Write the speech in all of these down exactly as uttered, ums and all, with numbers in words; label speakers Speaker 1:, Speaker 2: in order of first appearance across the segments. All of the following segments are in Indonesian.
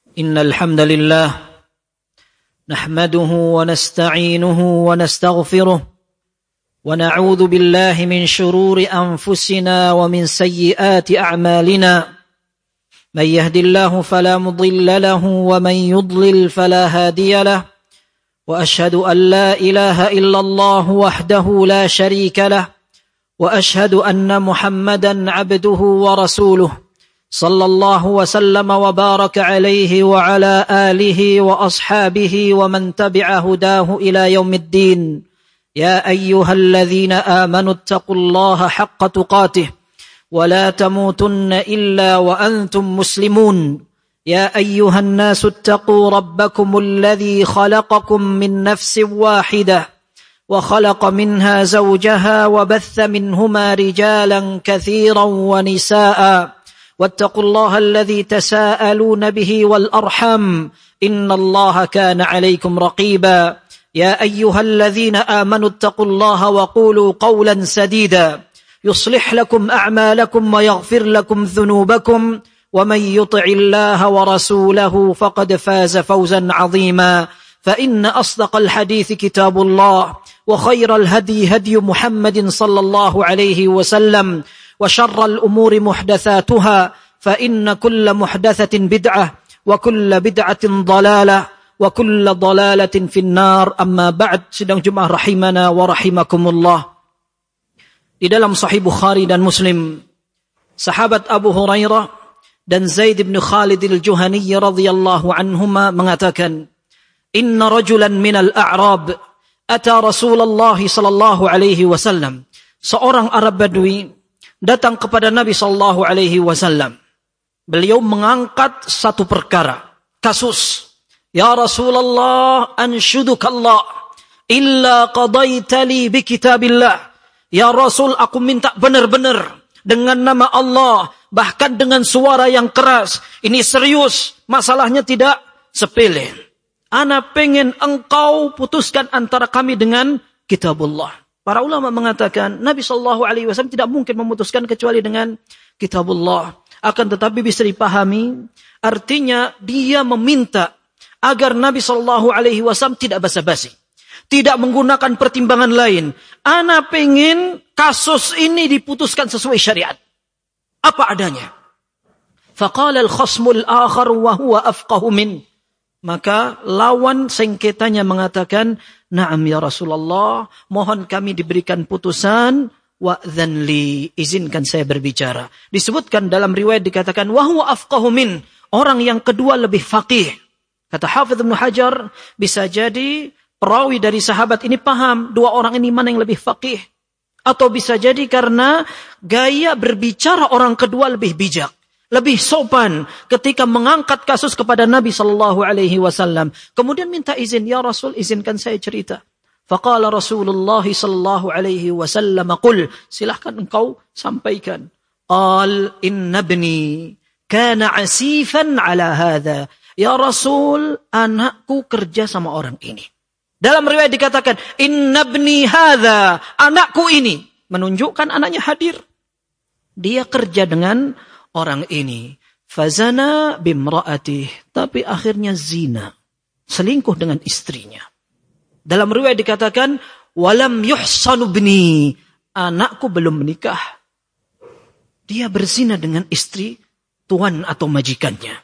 Speaker 1: إن الحمد لله نحمده ونستعينه ونستغفره ونعوذ بالله من شرور أنفسنا ومن سيئات أعمالنا من يهد الله فلا مضل له ومن يضلل فلا هادي له وأشهد أن لا إله إلا الله وحده لا شريك له وأشهد أن محمدا عبده ورسوله صلى الله وسلم وبارك عليه وعلى آله وأصحابه ومن تبع هداه إلى يوم الدين يا أيها الذين آمنوا اتقوا الله حق تقاته ولا تموتن إلا وأنتم مسلمون يا أيها الناس اتقوا ربكم الذي خلقكم من نفس واحدة وخلق منها زوجها وبث منهما رجالا كثيرا ونساء واتقوا الله الذي تساءلون به والأرحم إن الله كان عليكم رقيبا يا أيها الذين آمنوا اتقوا الله وقولوا قولا سديدا يصلح لكم أعمالكم ويغفر لكم ذنوبكم ومن يطع الله ورسوله فقد فاز فوزا عظيما فإن أصدق الحديث كتاب الله وخير الهدي هدي محمد صلى الله عليه وسلم وشر الأمور محدثاتها فإن كل محدثة بدعة وكل بدعة ضلالة وكل ضلالة في النار أما بعد sidang jemaah rahimana wa rahimakumullah. Di dalam Sahih Bukhari dan Muslim, sahabat Abu Hurairah dan Zaid bin Khalid al-Juhani radhiyallahu anhuma mengatakan, "Inna rajulan minal a'rab ata Rasulullah sallallahu alaihi wasallam." Seorang Arab Badui datang kepada Nabi sallallahu alaihi wasallam. Beliau mengangkat satu perkara, kasus. Ya Rasulullah, anshudukallah illa qadaita li bi kitabillah. Ya Rasul, aku minta benar-benar dengan nama Allah, bahkan dengan suara yang keras. Ini serius, masalahnya tidak sepele. Ana pengen engkau putuskan antara kami dengan kitabullah. Para ulama mengatakan Nabi sallallahu alaihi wasallam tidak mungkin memutuskan kecuali dengan kitabullah. Akan tetapi bisa dipahami, artinya dia meminta agar Nabi sallallahu alaihi wasallam tidak basa-basi, tidak menggunakan pertimbangan lain. Ana pengen kasus ini diputuskan sesuai syariat, apa adanya. Faqala al-khasmul akhar wa huwa afqahu min. Maka lawan sengketanya mengatakan, "Na'am ya Rasulullah, mohon kami diberikan putusan, wa'dhan li, izinkan saya berbicara." Disebutkan dalam riwayat dikatakan, "Wa huwa afqahu min." Orang yang kedua lebih faqih. Kata Hafidz Ibnu Hajar, bisa jadi perawi dari sahabat ini paham dua orang ini mana yang lebih faqih. Atau bisa jadi karena gaya berbicara orang kedua lebih bijak, lebih sopan ketika mengangkat kasus kepada Nabi sallallahu alaihi wasallam. Kemudian minta izin, "Ya Rasul, izinkan saya cerita." Faqala Rasulullah sallallahu alaihi wasallam, "Qul," silahkan engkau sampaikan. "Qal inna ibni kana asifan ala hadha." Ya Rasul, anakku kerja sama orang ini. Dalam riwayat dikatakan, "Inna ibni hadha," anakku ini, menunjukkan anaknya hadir. Dia kerja dengan orang ini. Fazana bimra'atih, tapi akhirnya zina, selingkuh dengan istrinya. Dalam riwayat dikatakan, walam yuhsanu ibni, anakku belum menikah. Dia berzina dengan istri tuan atau majikannya.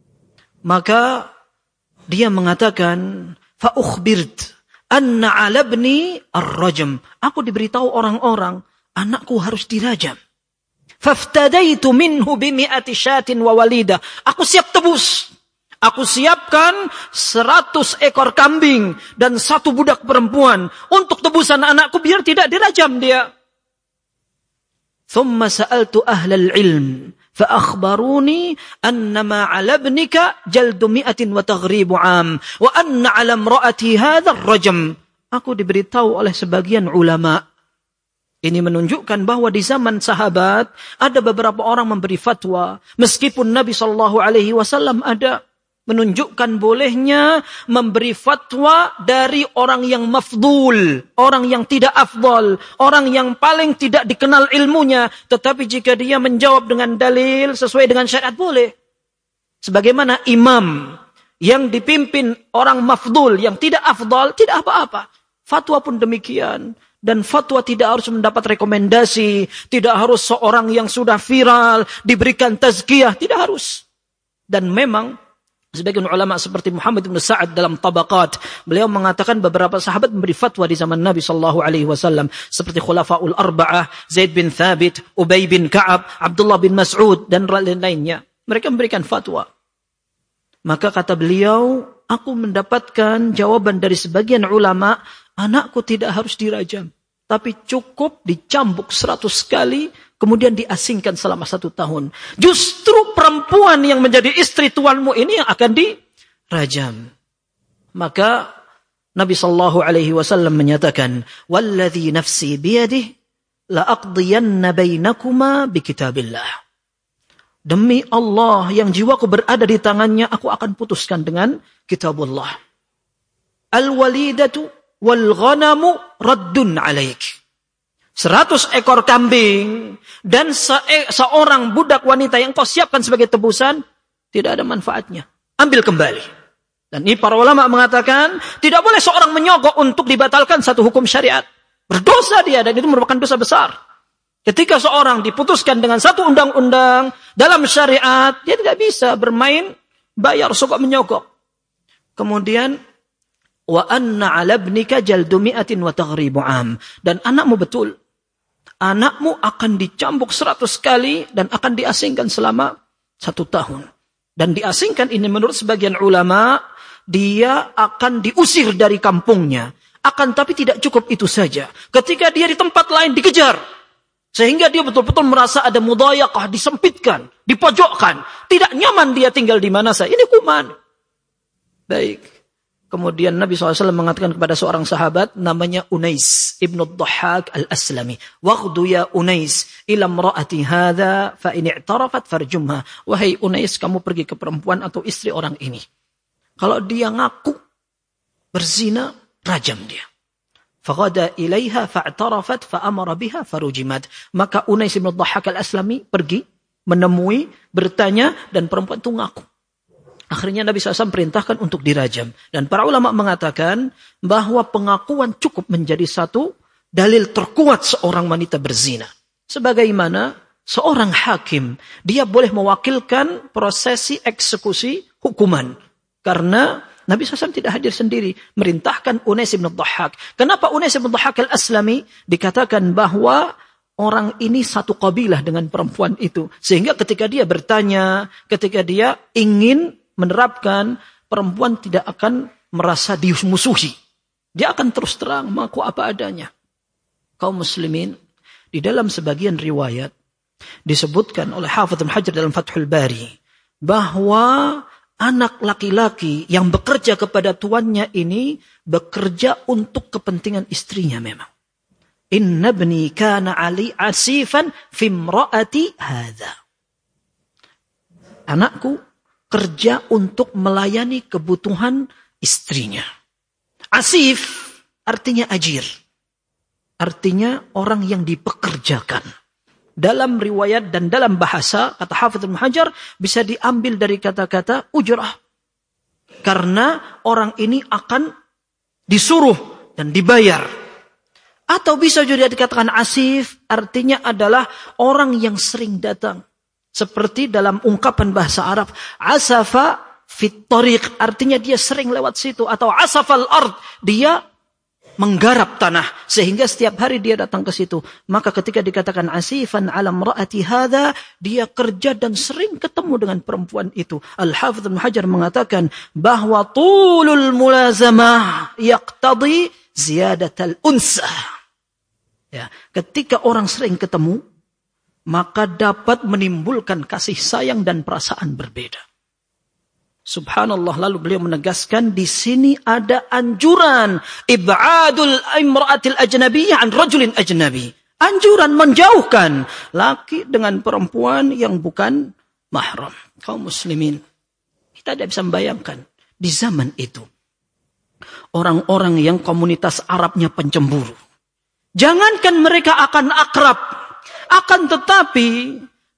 Speaker 1: Maka dia mengatakan, fa ukhbirt anna 'ala ibni ar-rajm. Aku diberitahu orang-orang, anakku harus dirajam. Faftadaitu minhu bimi'ati syatin wa walida. Aku siap tebus. Aku siapkan seratus ekor kambing dan satu budak perempuan untuk tebusan anakku biar tidak dirajam dia. Thumma sa'altu ahlal ilm fa akhbaruni annama 'ala ibnika jaldu mi'atin wa taghribu 'am wa anna 'ala imra'ati hadha ar-rajm. Aku diberitahu oleh sebagian ulama. Ini menunjukkan bahwa di zaman sahabat ada beberapa orang memberi fatwa, meskipun Nabi shallallahu alaihi wasallam ada, menunjukkan bolehnya memberi fatwa dari orang yang mafdul, orang yang tidak afdal, orang yang paling tidak dikenal ilmunya, tetapi jika dia menjawab dengan dalil sesuai dengan syariat boleh. Sebagaimana imam yang dipimpin orang mafdul, yang tidak afdal, tidak apa-apa. Fatwa pun demikian. Dan fatwa tidak harus mendapat rekomendasi. Tidak harus seorang yang sudah viral diberikan tazkiyah. Tidak harus. Dan memang sebagian ulama seperti Muhammad bin Sa'ad dalam Tabaqat, beliau mengatakan beberapa sahabat memberi fatwa di zaman Nabi sallallahu alaihi wasallam seperti Khulafaul Arba'ah, Zaid bin Thabit, Ubay bin Ka'ab, Abdullah bin Mas'ud dan lain-lainnya. Mereka memberikan fatwa. Maka kata beliau, aku mendapatkan jawaban dari sebagian ulama, anakku tidak harus dirajam, tapi cukup dicambuk seratus kali, kemudian diasingkan selama satu tahun. Justru perempuan yang menjadi istri tuanmu ini yang akan dirajam. Maka Nabi sallallahu alaihi wasallam menyatakan, "Walladzi nafsi biyadihi la aqdiyanna bainakuma bikitabillah." Demi Allah yang jiwaku berada di tangannya, aku akan putuskan dengan kitabullah. Al-walidatu wal ghanamu raddun alaik. Seratus ekor kambing dan se- seorang budak wanita yang kau siapkan sebagai tebusan, tidak ada manfaatnya. Ambil kembali. Dan ini para ulama mengatakan, tidak boleh seorang menyogok untuk dibatalkan satu hukum syariat. Berdosa dia, dan itu merupakan dosa besar. Ketika seorang diputuskan dengan satu undang-undang dalam syariat, dia tidak bisa bermain bayar sogok menyogok. Kemudian, wa anna 'ala ibnika jaldu mi'atin wa taghribu 'am. Dan anakmu betul, anakmu akan dicambuk seratus kali dan akan diasingkan selama satu tahun. Dan diasingkan ini menurut sebagian ulama, dia akan diusir dari kampungnya. Akan tapi tidak cukup itu saja. Ketika dia di tempat lain dikejar, sehingga dia betul-betul merasa ada mudayaqah, disempitkan, dipojokkan. Tidak nyaman dia tinggal di mana saja. Ini kuman. Baik. Kemudian Nabi shallallahu alaihi wasallam mengatakan kepada seorang sahabat, namanya Unais ibnu Dhahhak al-Aslami. Waghdu ya Unais ila imra'ati hadha fa in i'tarafat farjumha. Wahai Unais, kamu pergi ke perempuan atau istri orang ini. Kalau dia ngaku berzina, rajam dia. Faghada ilaiha fa'tarafat fa'amara biha farujimat. Maka Unais bin Dhahhak al-Aslami pergi, menemui, bertanya, dan perempuan itu ngaku. Akhirnya Nabi shallallahu alaihi wasallam perintahkan untuk dirajam. Dan para ulama mengatakan bahwa pengakuan cukup menjadi satu dalil terkuat seorang wanita berzina. Sebagaimana seorang hakim, dia boleh mewakilkan prosesi eksekusi hukuman. Karena Nabi shallallahu alaihi wasallam tidak hadir sendiri, merintahkan Unais bin Dhahhak. Kenapa Unais bin Dhahhak al-Aslami dikatakan bahwa orang ini satu kabilah dengan perempuan itu, sehingga ketika dia bertanya, ketika dia ingin menerapkan, perempuan tidak akan merasa dimusuhi. Dia akan terus terang mengaku apa adanya. Kaum muslimin, di dalam sebagian riwayat disebutkan oleh Hafidz Ibnu Hajar dalam Fathul Bari bahwa anak laki-laki yang bekerja kepada tuannya ini bekerja untuk kepentingan istrinya memang. Inna ibni kana ali asifan fi imraati hadza. Anakku kerja untuk melayani kebutuhan istrinya. Asif artinya ajir. Artinya orang yang dipekerjakan. Dalam riwayat dan dalam bahasa, kata Hafidz Ibnu Hajar, bisa diambil dari kata-kata ujrah. Karena orang ini akan disuruh dan dibayar. Atau bisa juga dikatakan asif, artinya adalah orang yang sering datang. Seperti dalam ungkapan bahasa Arab, asafa fit tariq, artinya dia sering lewat situ. Atau asafal ard, dia menggarap tanah sehingga setiap hari dia datang ke situ. Maka ketika dikatakan asifan ala imraati hadza, dia kerja dan sering ketemu dengan perempuan itu. Al-Hafidz Ibnu Hajar mengatakan bahwa tulul mulazamah yaqtadi ziyadatal unsa. Ya, ketika orang sering ketemu, maka dapat menimbulkan kasih sayang dan perasaan berbeda. Subhanallah, lalu beliau menegaskan di sini ada anjuran ib'adul imra'atil ajnabiyyah an rajulin ajnabi. Anjuran menjauhkan laki dengan perempuan yang bukan mahram. Kaum muslimin, kita tidak bisa membayangkan di zaman itu orang-orang yang komunitas Arabnya pencemburu. Jangankan mereka akan akrab, akan tetapi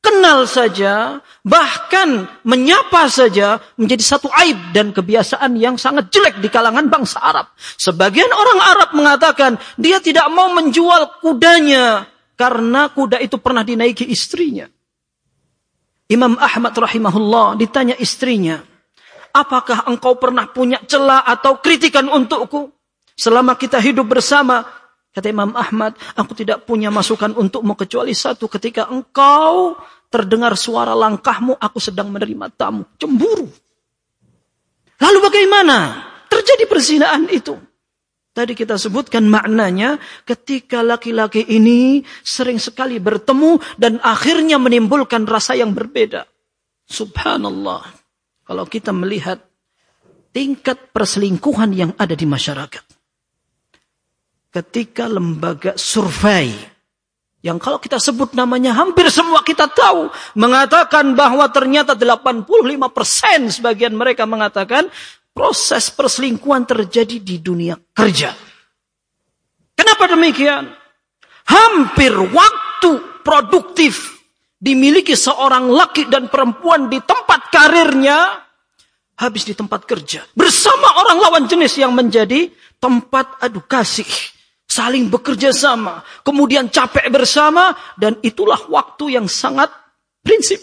Speaker 1: kenal saja, bahkan menyapa saja menjadi satu aib dan kebiasaan yang sangat jelek di kalangan bangsa Arab. Sebagian orang Arab mengatakan dia tidak mau menjual kudanya karena kuda itu pernah dinaiki istrinya. Imam Ahmad rahimahullah ditanya istrinya, apakah engkau pernah punya celah atau kritikan untukku selama kita hidup bersama? Kata Imam Ahmad, aku tidak punya masukan untukmu kecuali satu, ketika engkau terdengar suara langkahmu, aku sedang menerima tamu. Cemburu. Lalu bagaimana terjadi perzinahan itu? Tadi kita sebutkan maknanya, ketika laki-laki ini sering sekali bertemu dan akhirnya menimbulkan rasa yang berbeda. Subhanallah. Kalau kita melihat tingkat perselingkuhan yang ada di masyarakat. Ketika lembaga survei, yang kalau kita sebut namanya hampir semua kita tahu, mengatakan bahwa ternyata delapan puluh lima persen sebagian mereka mengatakan proses perselingkuhan terjadi di dunia kerja. Kenapa demikian? Hampir waktu produktif dimiliki seorang laki dan perempuan di tempat karirnya habis di tempat kerja. Bersama orang lawan jenis yang menjadi tempat adu kasih. Saling bekerja sama, kemudian capek bersama, dan itulah waktu yang sangat prinsip.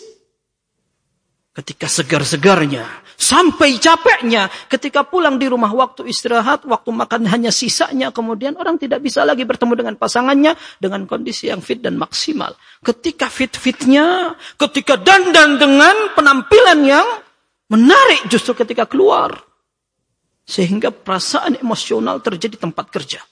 Speaker 1: Ketika segar-segarnya, sampai capeknya, ketika pulang di rumah waktu istirahat, waktu makan hanya sisanya, kemudian orang tidak bisa lagi bertemu dengan pasangannya dengan kondisi yang fit dan maksimal. Ketika fit-fitnya, ketika dandan dengan penampilan yang menarik justru ketika keluar. Sehingga perasaan emosional terjadi tempat kerja.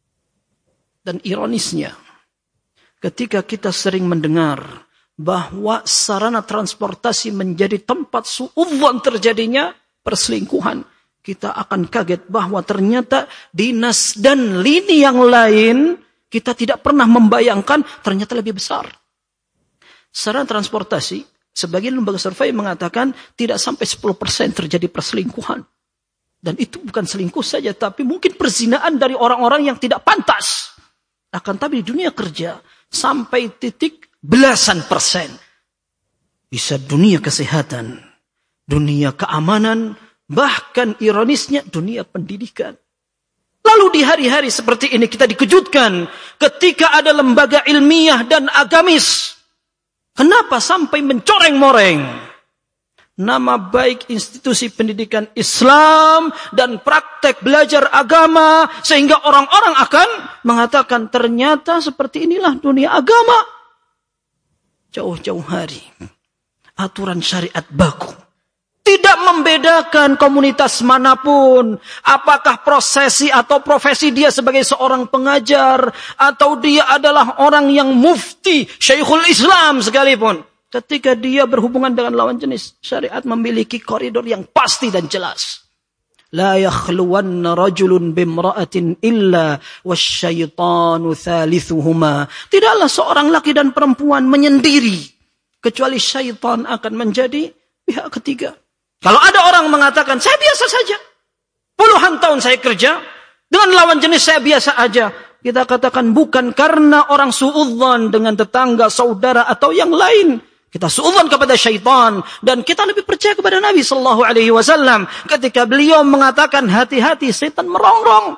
Speaker 1: Dan ironisnya, ketika kita sering mendengar bahwa sarana transportasi menjadi tempat suudzon terjadinya perselingkuhan, kita akan kaget bahwa ternyata dinas dan lini yang lain kita tidak pernah membayangkan ternyata lebih besar. Sarana transportasi, sebagian lembaga survei mengatakan tidak sampai sepuluh persen terjadi perselingkuhan. Dan itu bukan selingkuh saja, tapi mungkin perzinaan dari orang-orang yang tidak pantas. Akan tapi di dunia kerja sampai titik belasan persen. Bisa dunia kesehatan, dunia keamanan, bahkan ironisnya dunia pendidikan. Lalu di hari-hari seperti ini kita dikejutkan ketika ada lembaga ilmiah dan agamis. Kenapa sampai mencoreng-moreng nama baik institusi pendidikan Islam dan praktek belajar agama, sehingga orang-orang akan mengatakan ternyata seperti inilah dunia agama. Jauh-jauh hari aturan syariat baku tidak membedakan komunitas manapun, apakah prosesi atau profesi dia sebagai seorang pengajar atau dia adalah orang yang mufti, Syekhul Islam sekalipun. Ketika dia berhubungan dengan lawan jenis, syariat memiliki koridor yang pasti dan jelas. La yakhluwanna rajulun bimra'atin illa wasyaitanu thalithuhuma. Tidaklah seorang laki dan perempuan menyendiri, kecuali syaitan akan menjadi pihak ketiga. Kalau ada orang mengatakan, saya biasa saja. Puluhan tahun saya kerja, dengan lawan jenis saya biasa aja. Kita katakan bukan karena orang suudzon dengan tetangga, saudara atau yang lain. Kita suudzon kepada syaitan dan kita lebih percaya kepada Nabi sallallahu alaihi wasallam ketika beliau mengatakan hati-hati setan merongrong.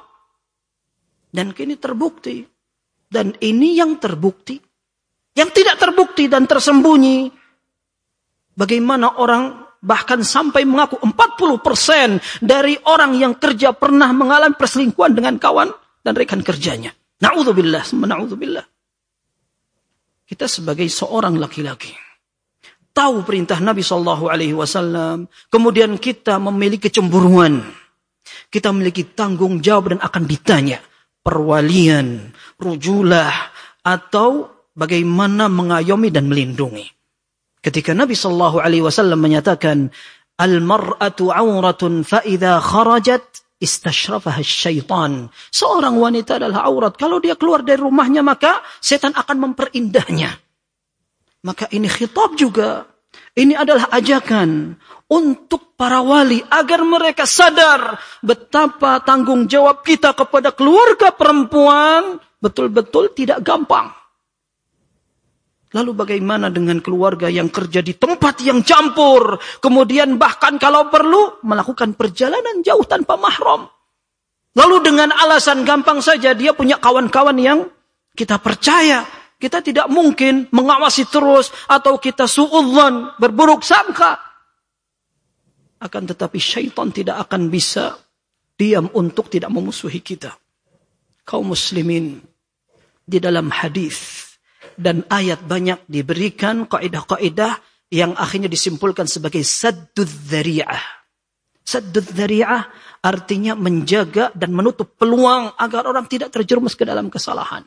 Speaker 1: Dan kini terbukti. Dan ini yang terbukti. Yang tidak terbukti dan tersembunyi. Bagaimana orang bahkan sampai mengaku empat puluh persen dari orang yang kerja pernah mengalami perselingkuhan dengan kawan dan rekan kerjanya. Na'udzubillah, na'udzubillah. Kita sebagai seorang laki-laki tahu perintah Nabi shallallahu alaihi wasallam, kemudian kita memiliki kecemburuan, kita memiliki tanggung jawab dan akan ditanya perwalian, rujulah, atau bagaimana mengayomi dan melindungi. Ketika Nabi shallallahu alaihi wasallam menyatakan al-mar'atu 'auratun fa idza kharajat istashrafaha syaitan. Seorang wanita adalah aurat, kalau dia keluar dari rumahnya maka setan akan memperindahnya. Maka ini khitab juga. Ini adalah ajakan untuk para wali agar mereka sadar betapa tanggung jawab kita kepada keluarga perempuan betul-betul tidak gampang.
Speaker 2: Lalu bagaimana dengan keluarga yang kerja di tempat yang campur, kemudian bahkan kalau perlu melakukan perjalanan jauh tanpa mahram. Lalu dengan alasan gampang saja dia punya kawan-kawan yang kita percaya, kita tidak mungkin mengawasi terus atau kita suudzon, berburuk sangka. Akan tetapi syaitan tidak akan bisa diam untuk tidak memusuhi kita. Kaum muslimin, di dalam hadis dan ayat banyak diberikan kaidah-kaidah yang akhirnya disimpulkan sebagai saddud dzari'ah. Saddud dzari'ah artinya menjaga dan menutup peluang agar orang tidak terjerumus ke dalam kesalahan.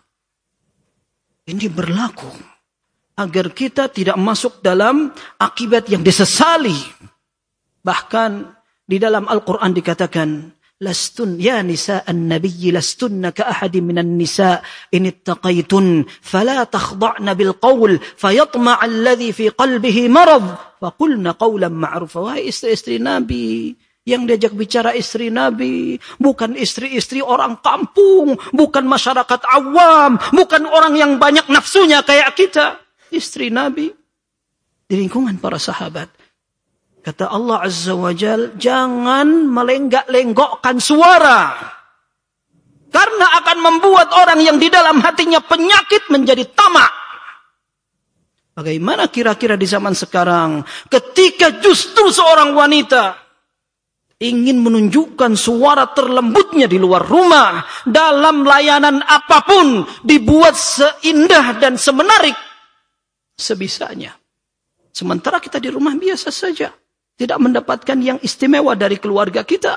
Speaker 2: Ini berlaku agar kita tidak masuk dalam akibat yang disesali. Bahkan di dalam Al-Quran dikatakan, lastun ya nisa'an nabiyyi lastunna ka ahadin minan nisa' in ittaqaitun fala takhda'na bil qaul fayatma'a alladhi fi qalbihi marad faqulna qawlan ma'rufa. Wahai istri-istri Nabi, yang diajak bicara istri Nabi bukan istri-istri orang kampung, bukan masyarakat awam, bukan orang yang banyak nafsunya kayak kita. Istri Nabi di lingkungan para sahabat. Kata Allah Azza wa Jal, jangan melenggak-lenggokkan suara. Karena akan membuat orang yang di dalam hatinya penyakit menjadi tamak. Bagaimana kira-kira di zaman sekarang ketika justru seorang wanita ingin menunjukkan suara terlembutnya di luar rumah, dalam layanan apapun dibuat seindah dan semenarik sebisanya. Sementara kita di rumah biasa saja, tidak mendapatkan yang istimewa dari keluarga kita.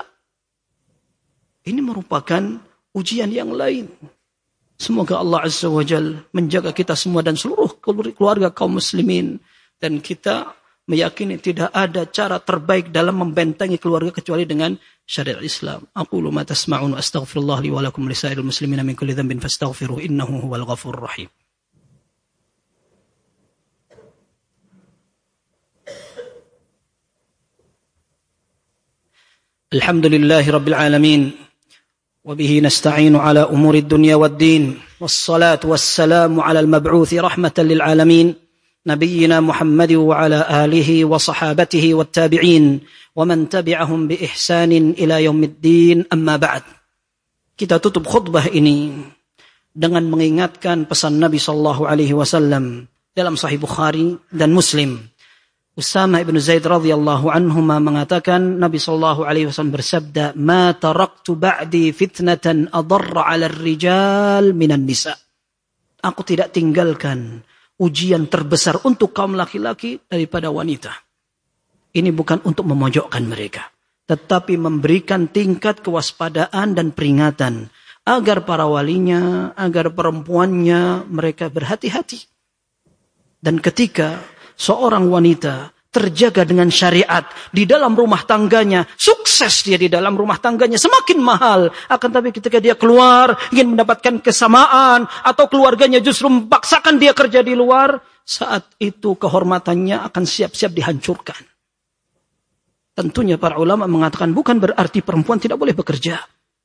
Speaker 2: Ini merupakan ujian yang lain. Semoga Allah Azza wa Jal menjaga kita semua dan seluruh keluarga kaum muslimin. Dan kita meyakini tidak ada cara terbaik dalam membentengi keluarga kecuali dengan syariat Islam. Aqulu ma tasma'un wa astaghfirullah li wa lakum lisairil muslimina min kulli dhanbin fastaghfiruhu innahu huwal ghafurur rahim. Alhamdulillahi rabbil alamin wa bihi nasta'inu ala umuri dunya waddin wassalatu wassalamu ala al-mab'uthi rahmatan lil alamin nabiyyina Muhammad wa ala alihi wa sahabatihi wattabi'in wa man tabi'ahum bi ihsanin ila yaumiddin amma ba'd. Kita tutup khutbah ini dengan mengingatkan pesan Nabi sallallahu alaihi wasallam dalam Sahih Bukhari dan Muslim. Usama ibn Zaid radhiyallahu anhuma mengatakan, Nabi sallallahu alaihi wasallam bersabda, "Ma taraktu ba'di fitnatan adarra 'ala ar-rijal minan nisa." Aku tidak tinggalkan ujian terbesar untuk kaum laki-laki daripada wanita. Ini bukan untuk memojokkan mereka, tetapi memberikan tingkat kewaspadaan dan peringatan agar para walinya, agar perempuannya mereka berhati-hati. Dan ketika seorang wanita terjaga dengan syariat di dalam rumah tangganya, sukses dia di dalam rumah tangganya, semakin mahal. Akan tapi ketika dia keluar ingin mendapatkan kesamaan atau keluarganya justru memaksakan dia kerja di luar, saat itu kehormatannya akan siap-siap dihancurkan. Tentunya para ulama mengatakan bukan berarti perempuan tidak boleh bekerja.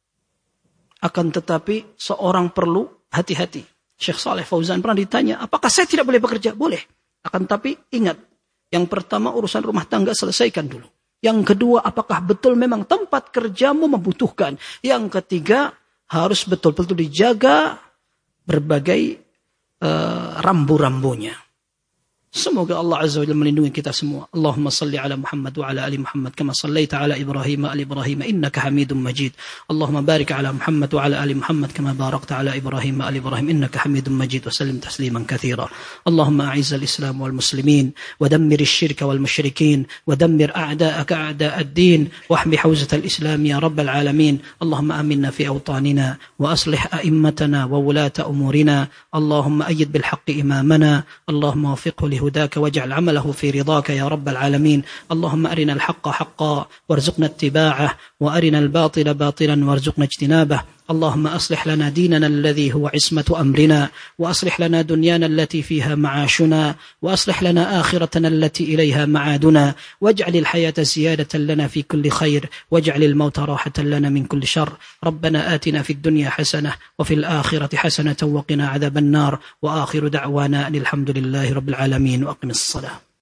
Speaker 2: Akan tetapi seorang perlu hati-hati. Syekh Saleh Fauzan pernah ditanya, apakah saya tidak boleh bekerja? Boleh. Akan tapi ingat, yang pertama urusan rumah tangga selesaikan dulu. Yang kedua, apakah betul memang tempat kerjamu membutuhkan? Yang ketiga, harus betul-betul dijaga berbagai uh, rambu-rambunya. Semoga Allah Azza wa Jalla melindungi kita semua. Allahumma salli ala Muhammad wa ala ali Muhammad kama sallaita ala Ibrahim wa ali Ibrahim innaka Hamidum Majid. Allahumma barik ala Muhammad wa ala ali Muhammad kama barakta ala Ibrahim wa ali Ibrahim innaka Hamidum Majid wa sallim tasliman katsira. Allahumma a'izz al-Islam wal muslimin wa dammir asy-syirka wal musyrikin wa dammir a'da'aka a'da' ad-din wa ahmi hawzat al-Islam ya rabbal alamin. Allahumma aminna fi awtanina wa aslih a'immatana wa wulata umurina. Allahumma ayyid bil haqqi imamana. Allahumma wafiqhu li هداك واجعل عمله في رضاك يا رب العالمين. اللهم أرنا الحق حقا وارزقنا اتباعه وأرنا الباطل باطلا وارزقنا اجتنابه. اللهم أصلح لنا ديننا الذي هو عصمة أمرنا، وأصلح لنا دنيانا التي فيها معاشنا، وأصلح لنا آخرتنا التي إليها معادنا، واجعل الحياة زيادة لنا في كل خير، واجعل الموت راحة لنا من كل شر. ربنا آتنا في الدنيا حسنة وفي الآخرة حسنة وقنا عذاب النار، وآخر دعوانا أن الحمد لله رب العالمين، وأقم الصلاة.